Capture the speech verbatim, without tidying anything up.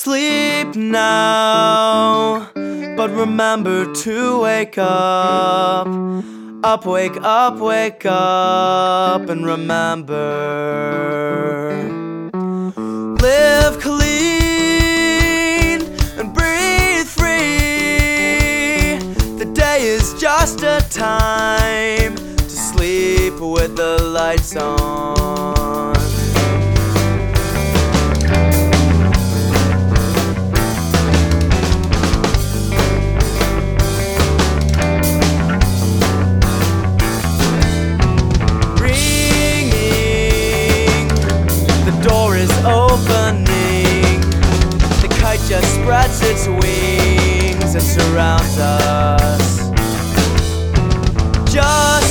sleep now, but remember to wake up. Up, wake up, wake up, and remember. Live clean and breathe free. The day is just a time to sleep with the lights on. Opening, the kite just spreads its wings and surrounds us. Just